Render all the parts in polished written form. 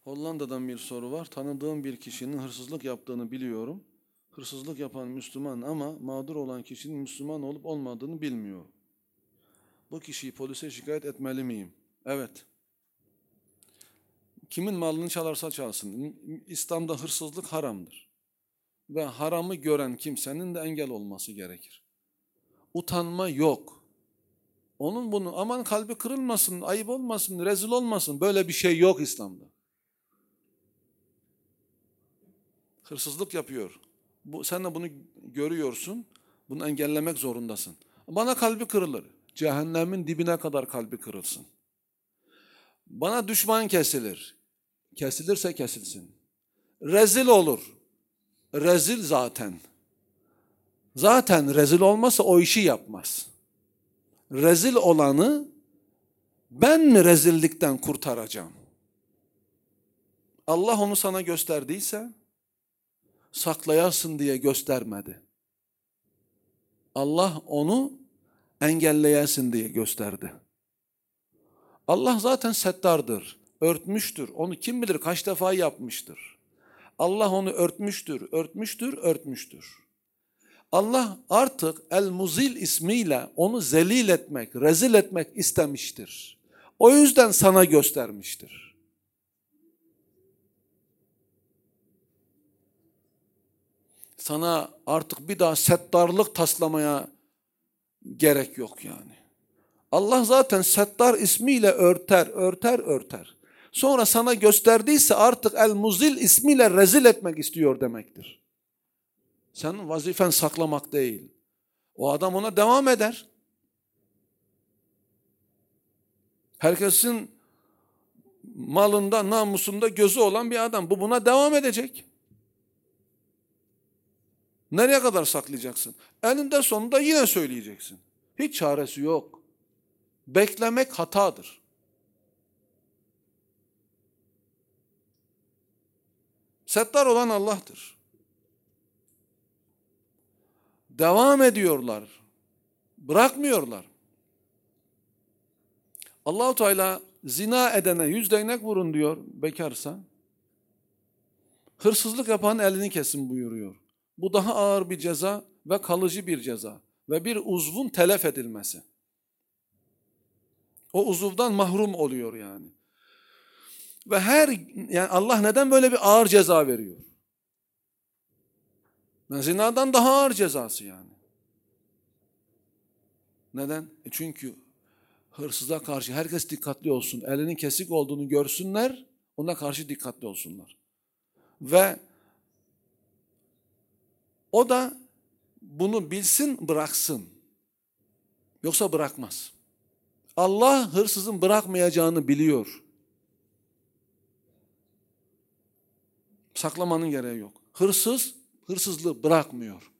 Hollanda'dan bir soru var. Tanıdığım bir kişinin hırsızlık yaptığını biliyorum. Hırsızlık yapan Müslüman ama mağdur olan kişinin Müslüman olup olmadığını bilmiyorum. Bu kişiyi polise şikayet etmeli miyim? Evet. Kimin malını çalarsa çalsın. İslam'da hırsızlık haramdır. Ve haramı gören kimsenin de engel olması gerekir. Utanma yok. Onun bunu aman kalbi kırılmasın, ayıp olmasın, rezil olmasın. Böyle bir şey yok İslam'da. Hırsızlık yapıyor. Sen de bunu görüyorsun. Bunu engellemek zorundasın. Bana kalbi kırılır. Cehennemin dibine kadar kalbi kırılsın. Bana düşman kesilir. Kesilirse kesilsin. Rezil olur. Rezil zaten. Zaten rezil olmasa o işi yapmaz. Rezil olanı ben mi rezillikten kurtaracağım? Allah onu sana gösterdiyse saklayasın diye göstermedi. Allah onu engelleyesin diye gösterdi. Allah zaten settardır, örtmüştür. Onu kim bilir kaç defa yapmıştır. Allah onu örtmüştür, örtmüştür, örtmüştür. Allah artık El-Muzil ismiyle onu zelil etmek, rezil etmek istemiştir. O yüzden sana göstermiştir. Sana artık bir daha settarlık taslamaya gerek yok yani. Allah zaten settar ismiyle örter, örter, örter. Sonra sana gösterdiyse artık El-Muzil ismiyle rezil etmek istiyor demektir. Senin vazifen saklamak değil. O adam ona devam eder. Herkesin malında, namusunda gözü olan bir adam. Bu buna devam edecek. Nereye kadar saklayacaksın? Eninde sonunda yine söyleyeceksin. Hiç çaresi yok. Beklemek hatadır. Settar olan Allah'tır. Devam ediyorlar. Bırakmıyorlar. Allah-u Teala zina edene 100 değnek vurun diyor bekarsa. Hırsızlık yapan elini kesin buyuruyor. Bu daha ağır bir ceza ve kalıcı bir ceza ve bir uzvun telef edilmesi. O uzuvdan mahrum oluyor yani. Ve yani Allah neden böyle bir ağır ceza veriyor? Zinadan daha ağır cezası yani. Neden? Çünkü hırsıza karşı herkes dikkatli olsun. Elinin kesik olduğunu görsünler, ona karşı dikkatli olsunlar. Ve o da bunu bilsin, bıraksın. Yoksa bırakmaz. Allah hırsızın bırakmayacağını biliyor. Saklamanın gereği yok. Hırsız, hırsızlığı bırakmıyor.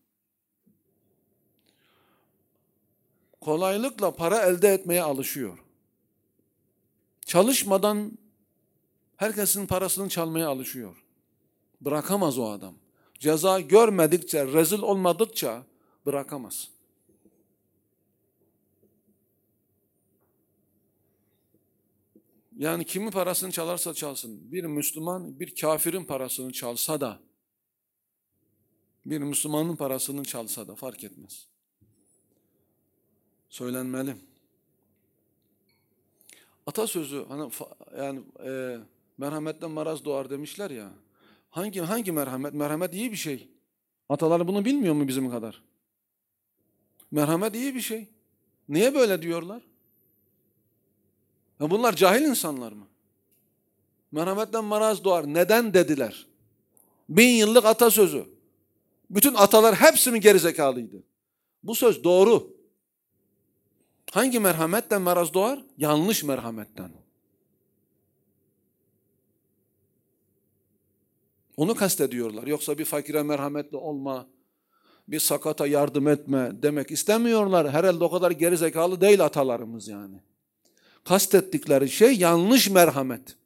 Kolaylıkla para elde etmeye alışıyor. Çalışmadan herkesin parasını çalmaya alışıyor. Bırakamaz o adam. Ceza görmedikçe, rezil olmadıkça bırakamaz. Yani kimin parasını çalarsa çalsın, bir Müslüman bir kafirin parasını çalsa da, bir Müslümanın parasını çalsa da fark etmez. Söylenmeli. Atasözü hani yani merhametten maraz doğar demişler ya. Hangi merhamet? Merhamet iyi bir şey. Atalar bunu bilmiyor mu bizim kadar? Merhamet iyi bir şey. Niye böyle diyorlar? Ya bunlar cahil insanlar mı? Merhametten maraz doğar. Neden dediler? 1000 yıllık atasözü. Bütün atalar hepsi mi gerizekalıydı? Bu söz doğru. Hangi merhametten maraz doğar? Yanlış merhametten. Onu kastediyorlar. Yoksa bir fakire merhametli olma, bir sakata yardım etme demek istemiyorlar. Herhalde o kadar gerizekalı değil atalarımız yani. Kastettikleri şey yanlış merhamet.